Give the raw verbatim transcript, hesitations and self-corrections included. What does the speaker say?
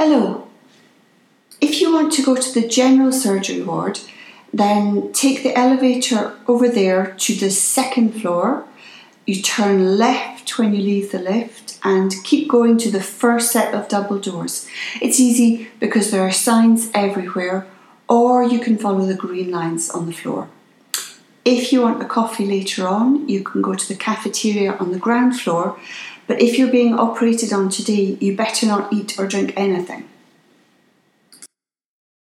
Hello. If you want to go to the general surgery ward, then take the elevator over there to the second floor. You turn left when you leave the lift and keep going to the first set of double doors. It's easy because there are signs everywhere, or you can follow the green lines on the floor. If you want a coffee later on, you can go to the cafeteria on the ground floor, but if you're being operated on today, you better not eat or drink anything.